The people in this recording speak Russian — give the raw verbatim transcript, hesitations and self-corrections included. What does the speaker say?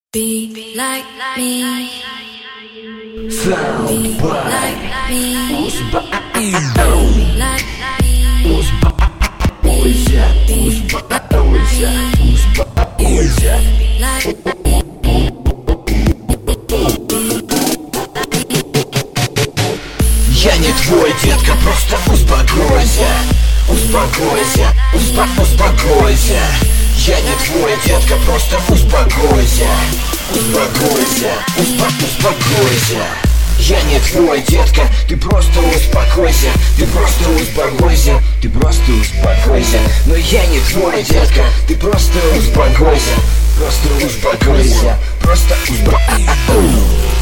Be like me. Sound Be by like me. Uspokójся, Be like me. uspokójся, uspokójся, uspokójся. Like Я не твой, детка, просто успокойся. Успокойся, успо успокойся. Я не твой, детка, просто успокойся. Успокойся, успо успокойся. Я не твой, детка, ты просто успокойся. Ты просто успокойся, ты просто успокойся. Но я не твой, детка, ты просто успокойся. Просто успокойся, просто успокойся.